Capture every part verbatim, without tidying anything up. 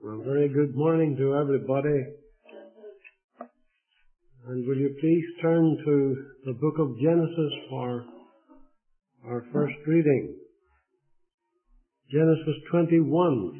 Well, very good morning to everybody. And will you please turn to the book of Genesis for our first reading. Genesis twenty-one,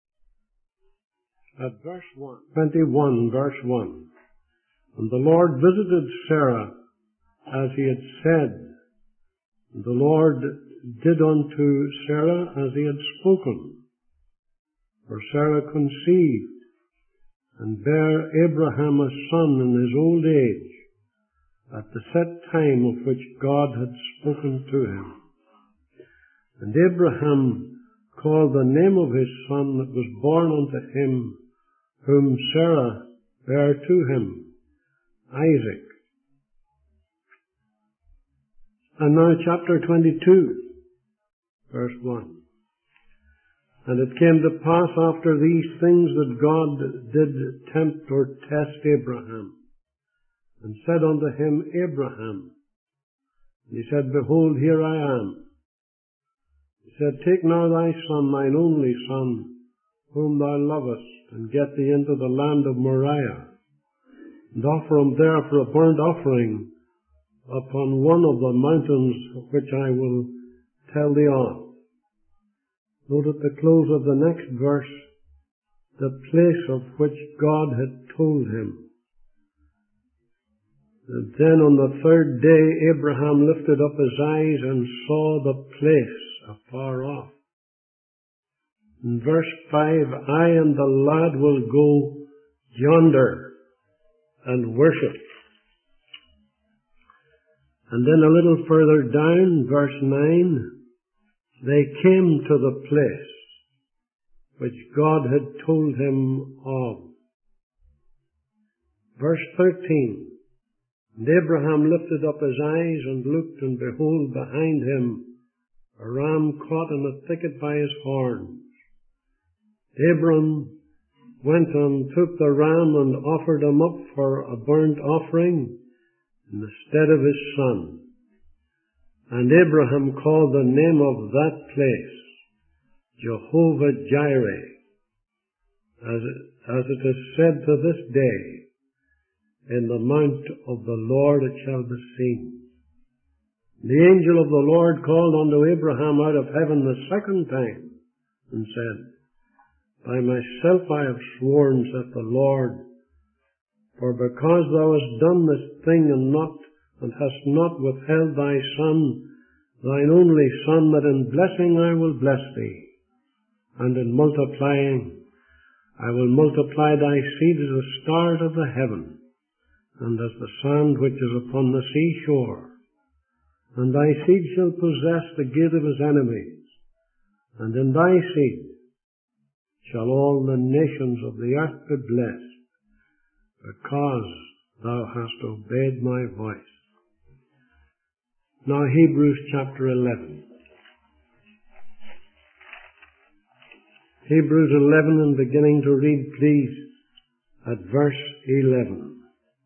at verse one. twenty-one, verse one. And the Lord visited Sarah as he had said. And the Lord did unto Sarah as he had spoken. For Sarah conceived, and bare Abraham a son in his old age, at the set time of which God had spoken to him. And Abraham called the name of his son that was born unto him, whom Sarah bare to him, Isaac. And now chapter twenty-two, verse one. And it came to pass after these things that God did tempt or test Abraham, and said unto him, Abraham. And he said, Behold, here I am. He said, Take now thy son, thine only son, whom thou lovest, and get thee into the land of Moriah, and offer him there for a burnt offering upon one of the mountains which I will tell thee of. Note at the close of the next verse, the place of which God had told him. And then on the third day, Abraham lifted up his eyes and saw the place afar off. In verse five, I and the lad will go yonder and worship. And then a little further down, verse nine, they came to the place which God had told him of. Verse thirteen, And Abraham lifted up his eyes and looked, and behold, behind him a ram caught in a thicket by his horns. Abram went and took the ram and offered him up for a burnt offering in the stead of his son. And Abraham called the name of that place Jehovah-Jireh, as it, as it is said to this day, In the mount of the Lord it shall be seen. The angel of the Lord called unto Abraham out of heaven the second time, and said, By myself I have sworn, saith the Lord, for because thou hast done this thing and not and hast not withheld thy son, thine only son, that in blessing I will bless thee, and in multiplying I will multiply thy seed as the stars of the heaven, and as the sand which is upon the seashore. And thy seed shall possess the gate of his enemies, and in thy seed shall all the nations of the earth be blessed, because thou hast obeyed my voice. Now Hebrews chapter eleven. Hebrews eleven, and beginning to read, please, at verse eleven.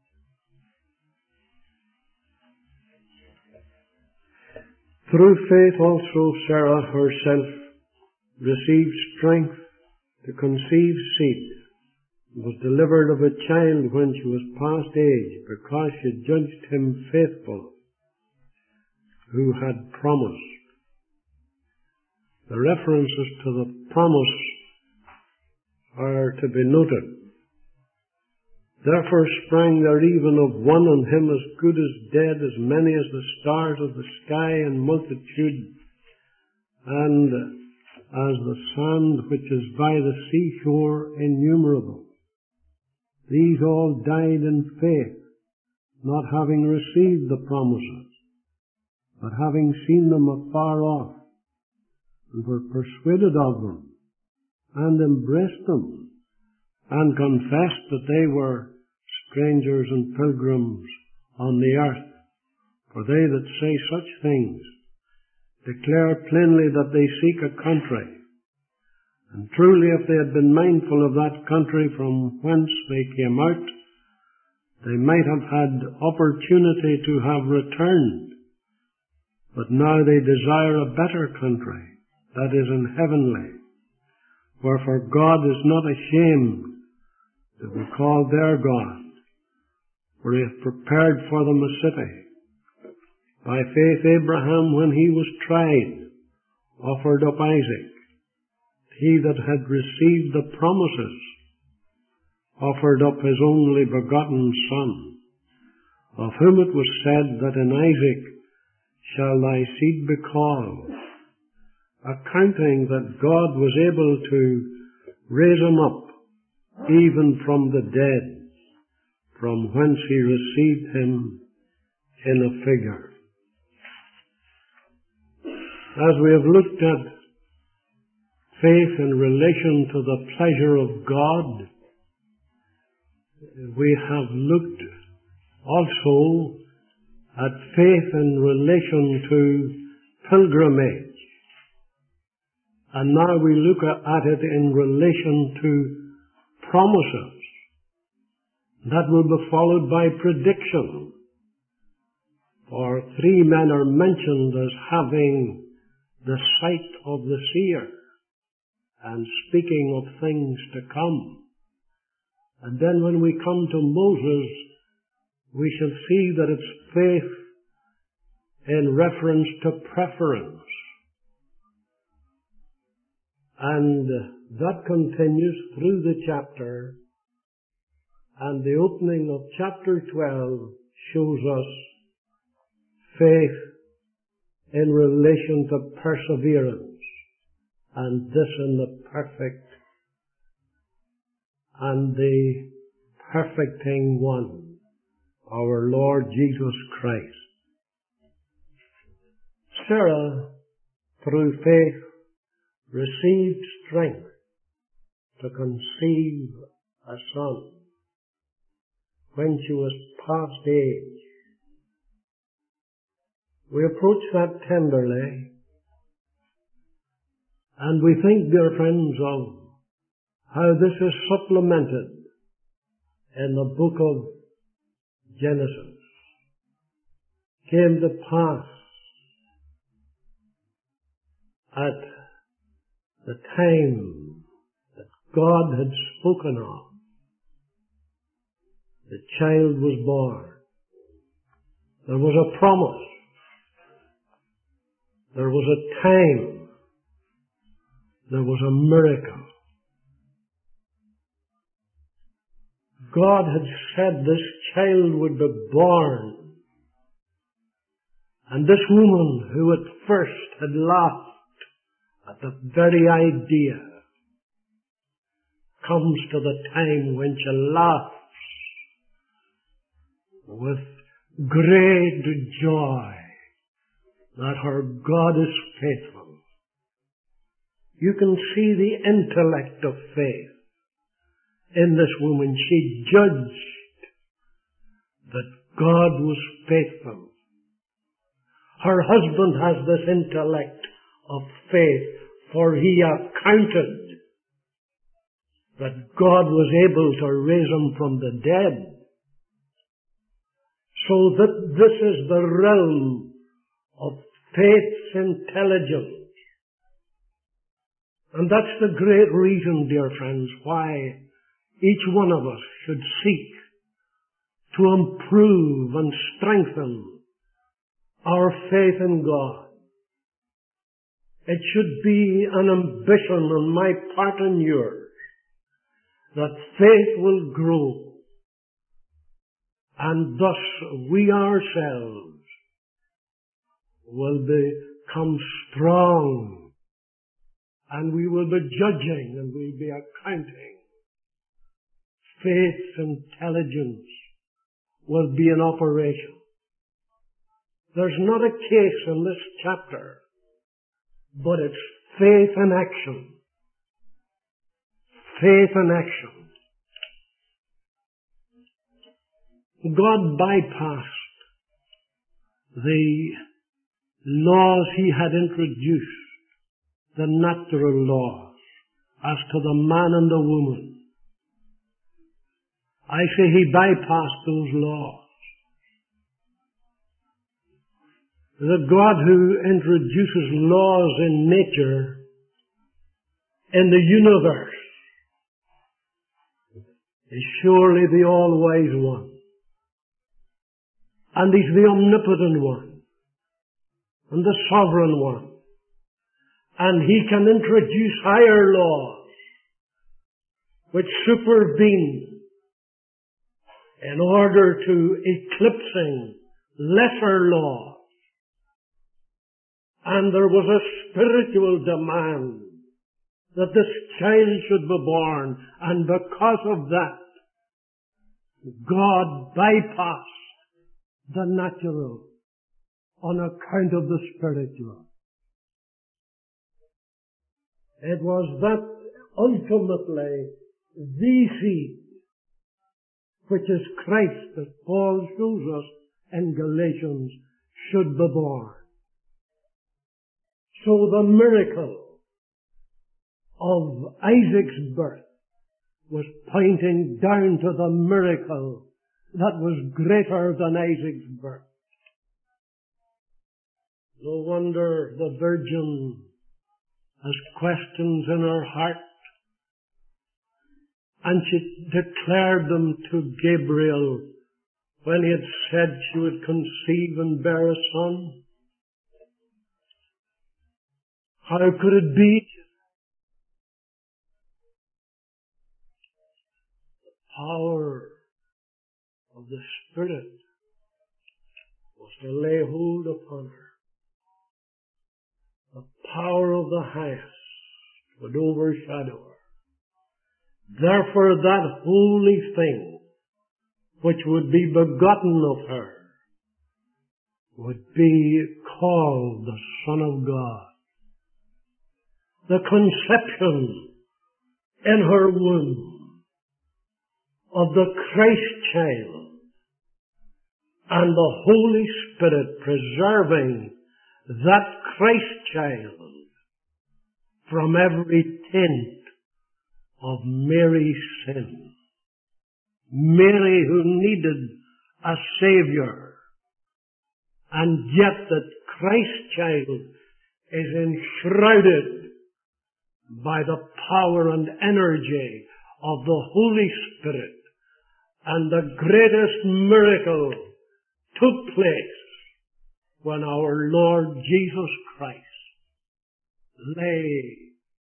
Through faith also Sarah herself received strength to conceive seed, and was delivered of a child when she was past age, because she judged him faithful who had promised. The references to the promise are to be noted. Therefore sprang there even of one on him as good as dead, as many as the stars of the sky in multitude, and as the sand which is by the seashore innumerable. These all died in faith, not having received the promises, but having seen them afar off, and were persuaded of them, and embraced them, and confessed that they were strangers and pilgrims on the earth. For they that say such things declare plainly that they seek a country. And truly, if they had been mindful of that country from whence they came out, they might have had opportunity to have returned. But now they desire a better country, that is in heavenly. Wherefore God is not ashamed to be called their God, for he hath prepared for them a city. By faith Abraham, when he was tried, offered up Isaac. He that had received the promises offered up his only begotten Son, of whom it was said that in Isaac shall thy seed be called, accounting that God was able to raise him up even from the dead, from whence he received him in a figure. As we have looked at faith in relation to the pleasure of God, we have looked also at faith in relation to pilgrimage. And now we look at it in relation to promises that will be followed by prediction. For three men are mentioned as having the sight of the seer and speaking of things to come. And then when we come to Moses, we shall see that it's faith in reference to preference. And that continues through the chapter, and the opening of chapter twelve shows us faith in relation to perseverance, and this in the perfect and the perfecting one, our Lord Jesus Christ. Sarah, through faith, received strength to conceive a son when she was past age. We approach that tenderly, and we think, dear friends, of how this is supplemented in the book of Genesis. Came to pass at the time that God had spoken of, the child was born. There was a promise. There was a time. There was a miracle. God had said this child would be born. And this woman, who at first had laughed at the very idea, comes to the time when she laughs with great joy that her God is faithful. You can see the intellect of faith in this woman. She judged that God was faithful. Her husband has this intellect of faith, for he accounted that God was able to raise him from the dead. So that this is the realm of faith's intelligence. And that's the great reason, dear friends, why each one of us should seek to improve and strengthen our faith in God. It should be an ambition on my part and yours that faith will grow, and thus we ourselves will become strong, and we will be judging and we'll be accounting. Faith's intelligence will be in operation. There's not a case in this chapter, but it's faith in action. Faith in action. God bypassed the laws he had introduced, the natural laws, as to the man and the woman. I say he bypassed those laws. The God who introduces laws in nature in the universe is surely the all-wise one. And He's the omnipotent one and the sovereign one. And He can introduce higher laws which supervene in order to eclipsing lesser laws. And there was a spiritual demand that this child should be born, and because of that, God bypassed the natural on account of the spiritual. It was that ultimately the seed, which is Christ, that Paul shows us in Galatians, should be born. So the miracle of Isaac's birth was pointing down to the miracle that was greater than Isaac's birth. No wonder the Virgin has questions in her heart, and she declared them to Gabriel when he had said she would conceive and bear a son. How could it be? The power of the Spirit was to lay hold upon her. The power of the highest would overshadow her. Therefore that holy thing which would be begotten of her would be called the Son of God. The conception in her womb of the Christ child and the Holy Spirit preserving that Christ child from every taint of Mary's sin. Mary, who needed a Savior, and yet that Christ child is enshrouded by the power and energy of the Holy Spirit. And the greatest miracle took place when our Lord Jesus Christ lay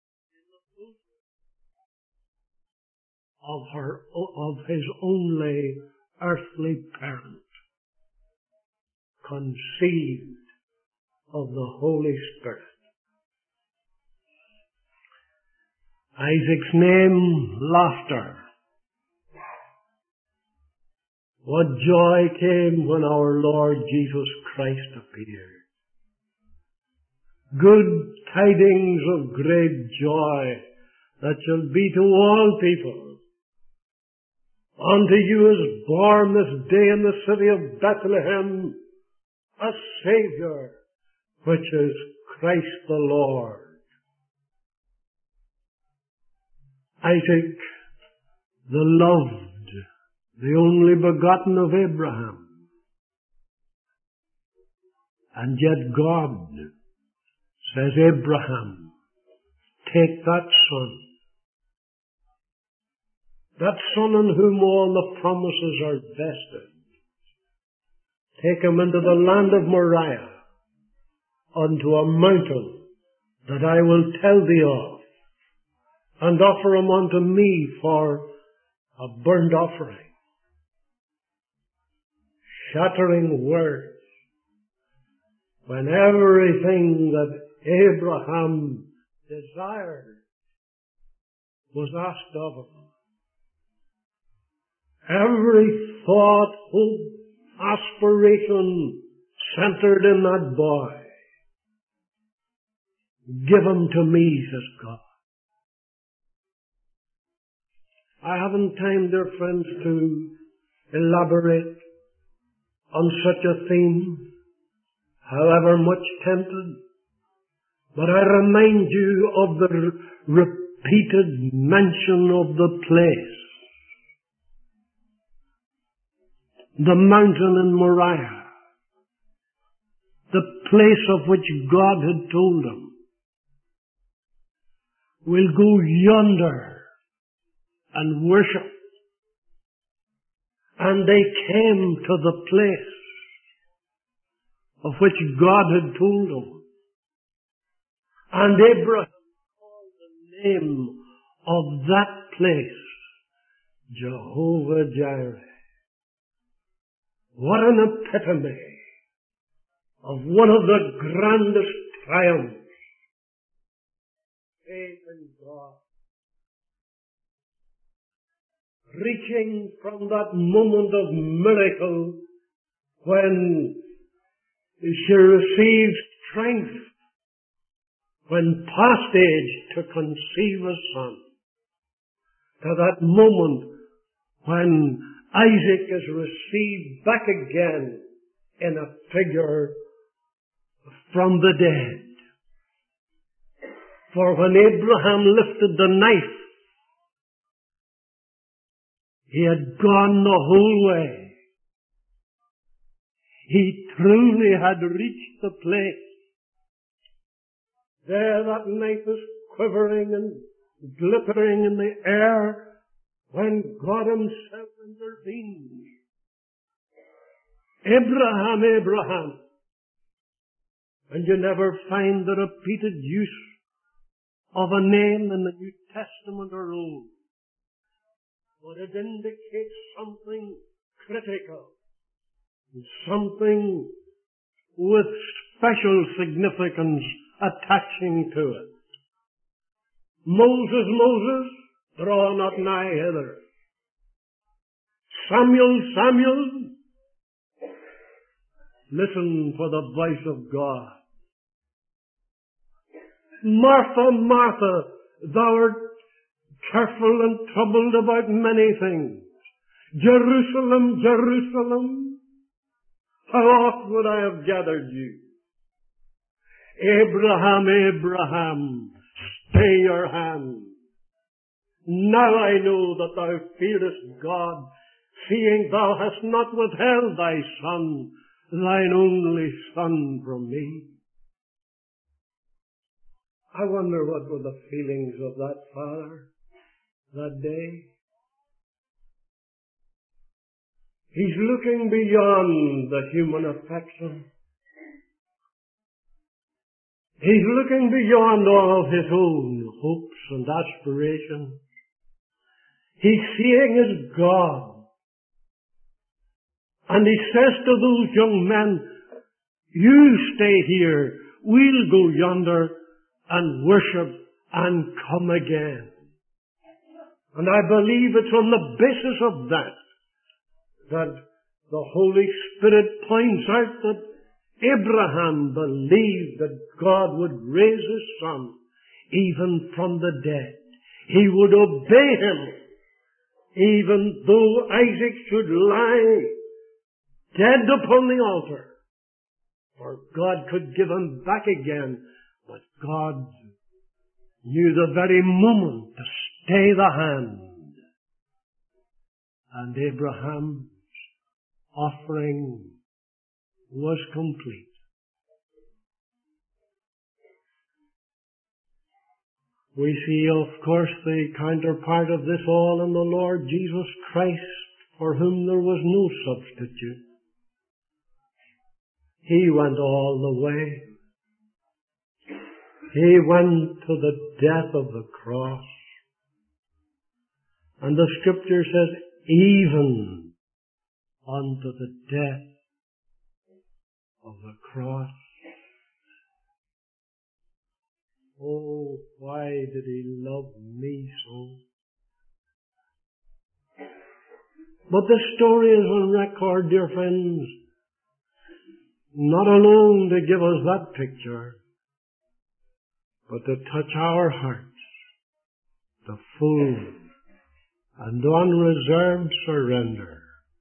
of her, of His only earthly parent, conceived of the Holy Spirit. Isaac's name, laughter. What joy came when our Lord Jesus Christ appeared. Good tidings of great joy that shall be to all people. Unto you is born this day in the city of Bethlehem a Saviour, which is Christ the Lord. Isaac, the loved, the only begotten of Abraham. And yet God says, Abraham, take that son, that son in whom all the promises are vested. Take him into the land of Moriah, unto a mountain that I will tell thee of, and offer him unto me for a burnt offering. Shattering words, when everything that Abraham desired was asked of him. Every thought, hope, aspiration centered in that boy. Give him to me, says God. I haven't time, dear friends, to elaborate on such a theme, however much tempted, but I remind you of the re- repeated mention of the place. The mountain in Moriah, the place of which God had told him, we'll go yonder and worship. And they came to the place of which God had told them. And Abraham called the name of that place Jehovah Jireh. What an epitome of one of the grandest triumphs. Faith in God. Reaching from that moment of miracle when she received strength, when past age to conceive a son, to that moment when Isaac is received back again in a figure from the dead. For when Abraham lifted the knife, he had gone the whole way. He truly had reached the place. There that knife is quivering and glittering in the air when God himself intervenes. Abraham, Abraham. And you never find the repeated use of a name in the New Testament or Old. But it indicates something critical, something with special significance attaching to it. Moses, Moses, draw not nigh hither. Samuel, Samuel, listen for the voice of God. Martha, Martha, thou art careful and troubled about many things. Jerusalem, Jerusalem, how oft would I have gathered you? Abraham, Abraham, stay your hand. Now I know that thou fearest God, seeing thou hast not withheld thy son, thine only son, from me. I wonder what were the feelings of that father that day. He's looking beyond the human affection. He's looking beyond all his own hopes and aspirations. He's seeing his God. And he says to those young men, you stay here, we'll go yonder and worship and come again. And I believe it's on the basis of that that the Holy Spirit points out that Abraham believed that God would raise his son even from the dead. He would obey him even though Isaac should lie dead upon the altar. For God could give him back again, but God knew the very moment to stay the hand. And Abraham's offering was complete. We see, of course, the counterpart of this all in the Lord Jesus Christ, for whom there was no substitute. He went all the way. He went to the death of the cross. And the Scripture says, even unto the death of the cross. Oh, why did he love me so? But the story is on record, dear friends, not alone to give us that picture, but to touch our hearts, the full and unreserved surrender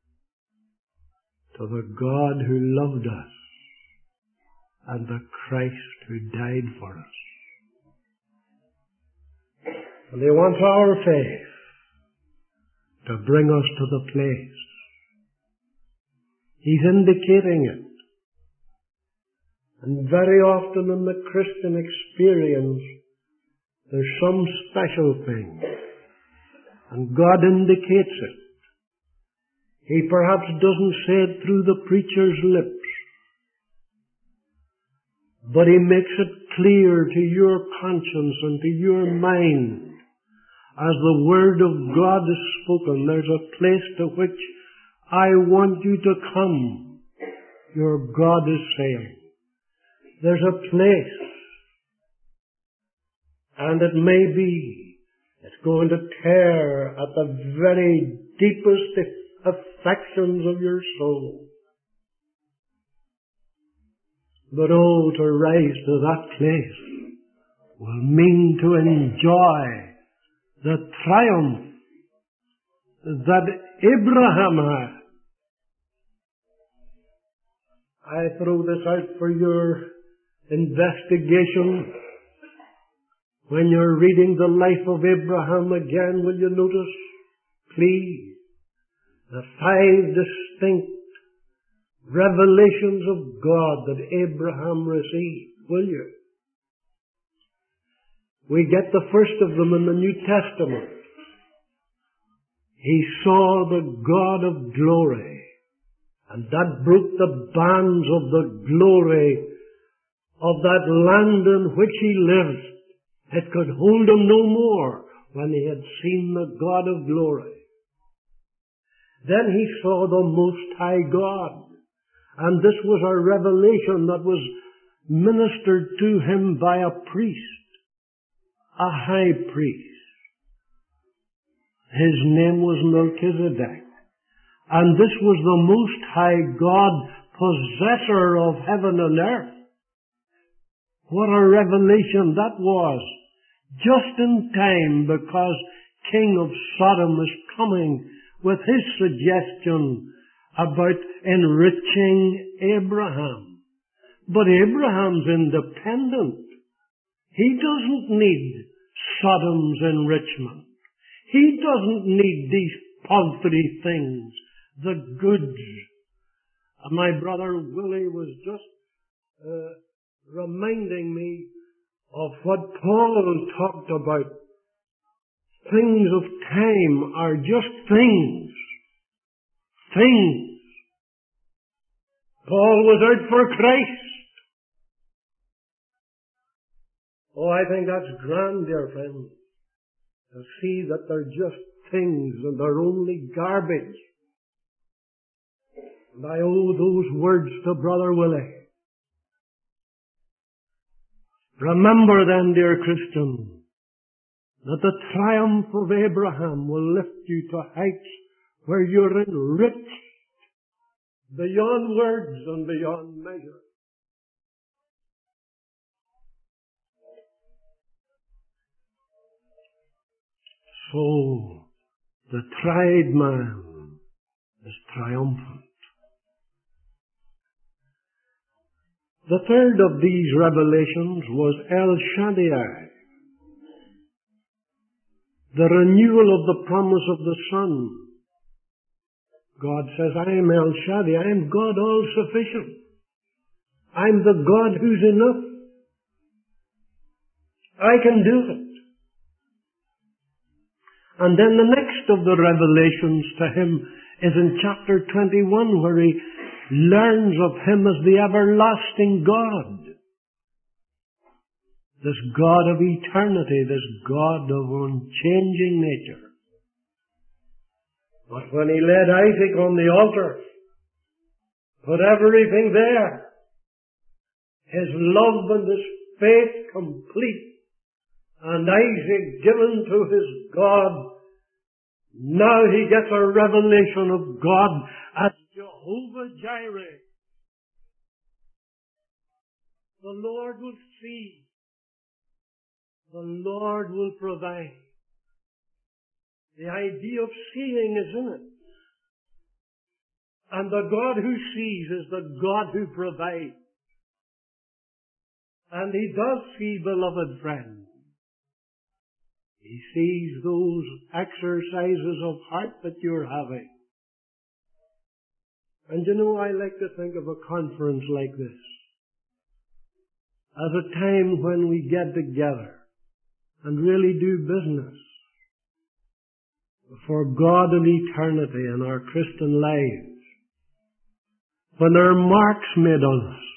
to the God who loved us and the Christ who died for us. And he wants our faith to bring us to the place. He's indicating it. And very often in the Christian experience, There's some special thing, and God indicates it. He perhaps doesn't say it through the preacher's lips, but He makes it clear to your conscience and to your mind. As the Word of God is spoken, there's a place to which I want you to come, your God is saying. There's a place, and it may be it's going to tear at the very deepest affections of your soul. But oh, to rise to that place will mean to enjoy the triumph that Abraham had. I throw this out for your investigation. When you're reading the life of Abraham again, will you notice, please, the five distinct revelations of God that Abraham received, will you? We get the first of them in the New Testament. He saw the God of glory, and that broke the bands of the glory of that land in which he lived. It could hold him no more when he had seen the God of glory. Then he saw the Most High God, and this was a revelation that was ministered to him by a priest, a high priest. His name was Melchizedek. And this was the Most High God, possessor of heaven and earth. What a revelation that was. Just in time, because King of Sodom is coming with his suggestion about enriching Abraham. But Abraham's independent. He doesn't need Sodom's enrichment. He doesn't need these paltry things, the goods. And my brother Willie was just uh, reminding me of what Paul talked about. Things of time are just things. Things. Paul was out for Christ. Oh, I think that's grand, dear friends, to see that they're just things and they're only garbage. And I owe those words to Brother Willie. Remember then, dear Christian, that the triumph of Abraham will lift you to heights where you're enriched beyond words and beyond measure. So, the tried man is triumphant. The third of these revelations was El Shaddai, the renewal of the promise of the Son. God says, I am El Shaddai, I am God all-sufficient. I'm the God who's enough. I can do it. And then the next of the revelations to him is in chapter twenty-one, where he learns of him as the everlasting God. This God of eternity, this God of unchanging nature. But when he led Isaac on the altar, put everything there, his love and his faith complete, and Isaac given to his God, now he gets a revelation of God as Jehovah Jireh. The Lord will see. The Lord will provide. The idea of seeing is in it. And the God who sees is the God who provides. And he does see, beloved friends. He sees those exercises of heart that you're having. And you know, I like to think of a conference like this as a time when we get together and really do business for God and eternity in our Christian lives, when there are marks made on us,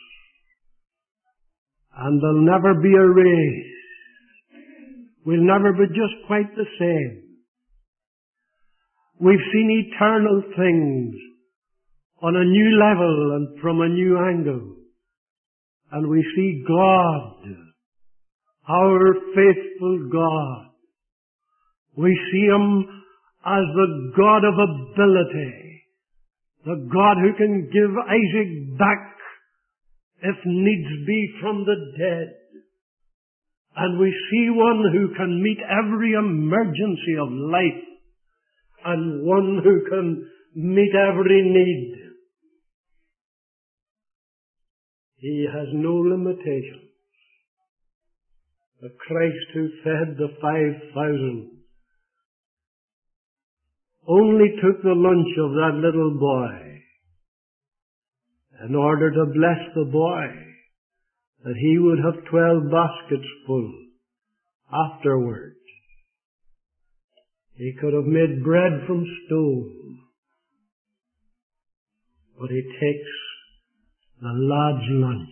and they'll never be erased, we'll never be just quite the same. We've seen eternal things on a new level and from a new angle. And we see God, our faithful God. We see Him as the God of ability, the God who can give Isaac back, if needs be, from the dead. And we see one who can meet every emergency of life, and one who can meet every need. He has no limitations. The Christ who fed the five thousand only took the lunch of that little boy in order to bless the boy, that he would have twelve baskets full afterwards. He could have made bread from stone, but he takes the lad's lunch.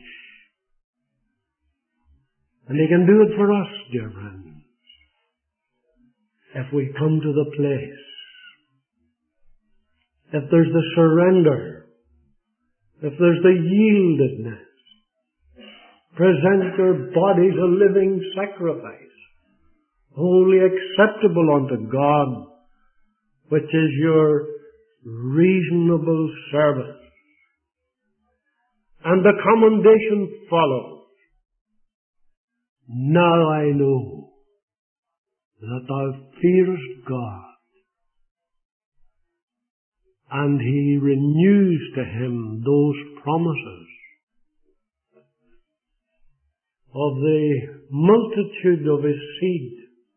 And he can do it for us, dear friends, if we come to the place, if there's the surrender, if there's the yieldedness, present your bodies a living sacrifice, wholly acceptable unto God, which is your reasonable service. And the commendation follows. Now I know that thou fearest God. And He renews to him those promises of the multitude of his seed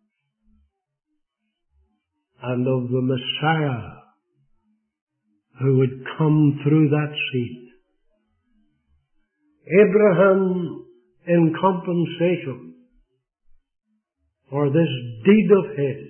and of the Messiah who would come through that seed. Abraham, in compensation for this deed of his,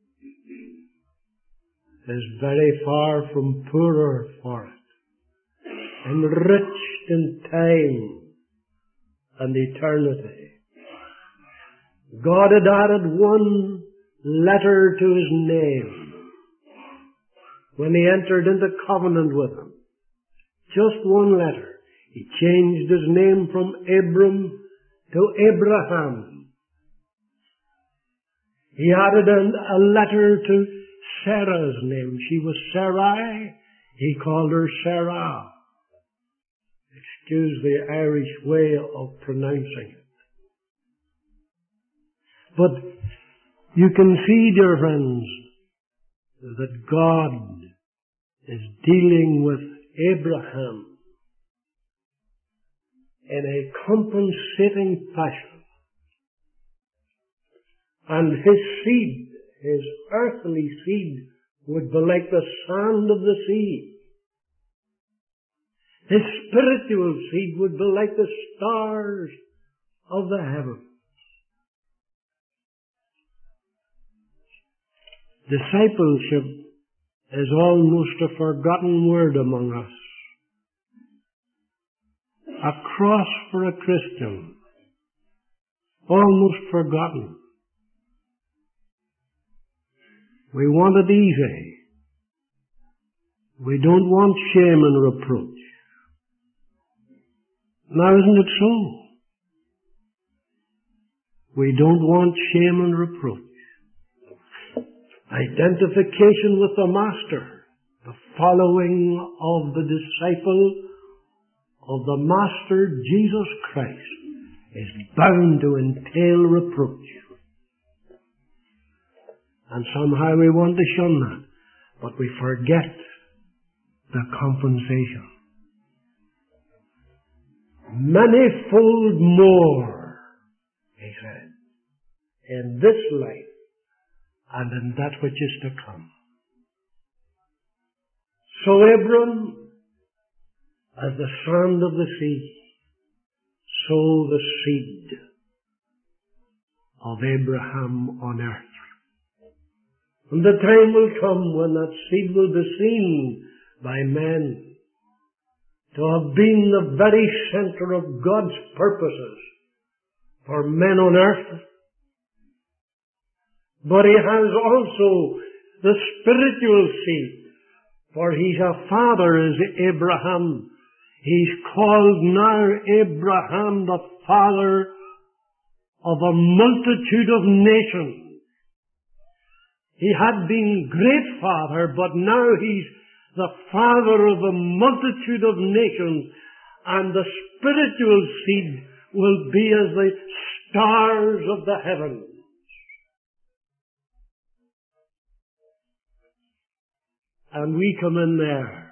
is very far from poorer for it, enriched in time and eternity. God had added one letter to his name when he entered into covenant with him. Just one letter. He changed his name from Abram to Abraham. He added a letter to Sarah's name. She was Sarai. He called her Sarah. Excuse the Irish way of pronouncing it. But you can see, dear friends, that God is dealing with Abraham in a compensating fashion. And his seed, his earthly seed, would be like the sand of the sea. His spiritual seed would be like the stars of the heavens. Discipleship is almost a forgotten word among us. A cross for a Christian, almost forgotten. We want it easy. We don't want shame and reproach. Now, isn't it so? We don't want shame and reproach. Identification with the Master, the following of the disciple of the Master Jesus Christ, is bound to entail reproach. And somehow we want to shun that, but we forget the compensation. Manifold more, he said, in this life and in that which is to come. So Abram, as the sand of the sea, so the seed of Abraham on earth. And the time will come when that seed will be seen by men to have been the very center of God's purposes for men on earth. But he has also the spiritual seed, for he's a father, is Abraham. He's called now Abraham the father of a multitude of nations. He had been great father, but now he's the father of a multitude of nations, and the spiritual seed will be as the stars of the heavens. And we come in there.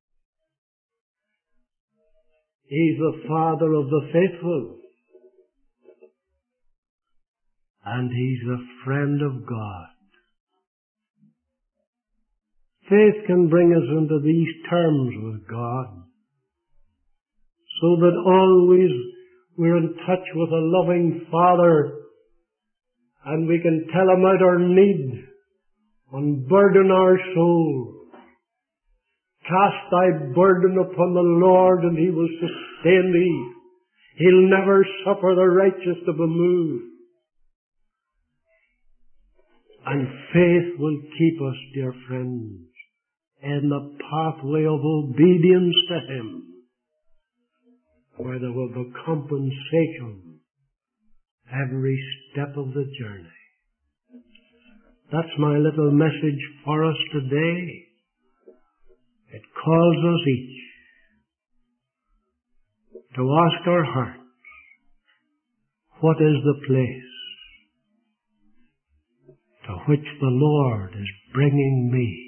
He's the father of the faithful. And he's the friend of God. Faith can bring us into these terms with God, so that always we're in touch with a loving Father, and we can tell him out our need, unburden our soul. Cast thy burden upon the Lord, and he will sustain thee. He'll never suffer the righteous to be moved. And faith will keep us, dear friends, in the pathway of obedience to him, where there will be compensation every step of the journey. That's my little message for us today. It calls us each to ask our hearts, what is the place to which the Lord is bringing me?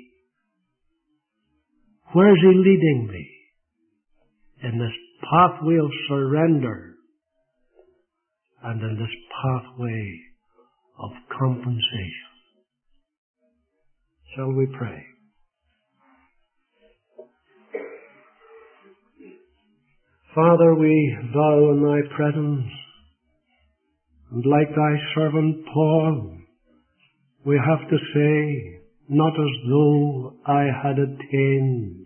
Where is he leading me in this pathway of surrender and in this pathway of compensation? Shall we pray? Father, we bow in thy presence, and like thy servant Paul, we have to say, not as though I had attained,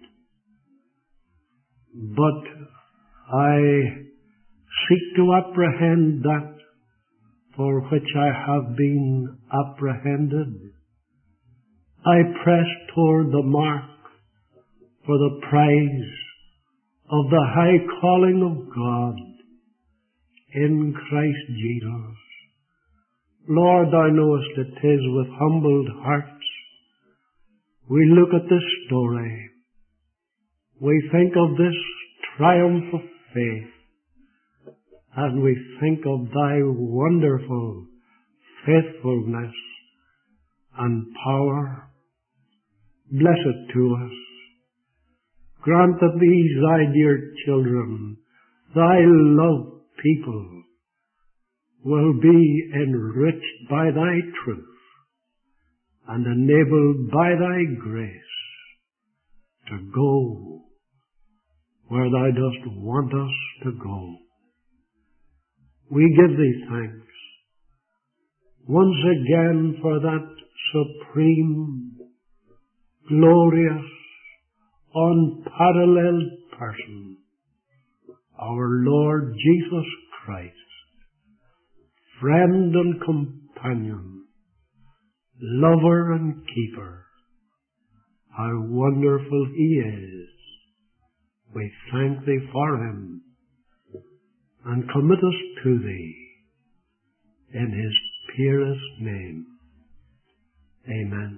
but I seek to apprehend that for which I have been apprehended. I press toward the mark for the prize of the high calling of God in Christ Jesus. Lord, thou knowest it is with humbled hearts we look at this story. We think of this triumph of faith, and we think of thy wonderful faithfulness and power. Bless it to us. Grant that these thy dear children, thy loved people, will be enriched by thy truth and enabled by thy grace to go where thou dost want us to go. We give thee thanks once again for that supreme, glorious, unparalleled person, our Lord Jesus Christ, friend and companion, lover and keeper. How wonderful he is. We thank thee for him and commit us to thee in his purest name. Amen.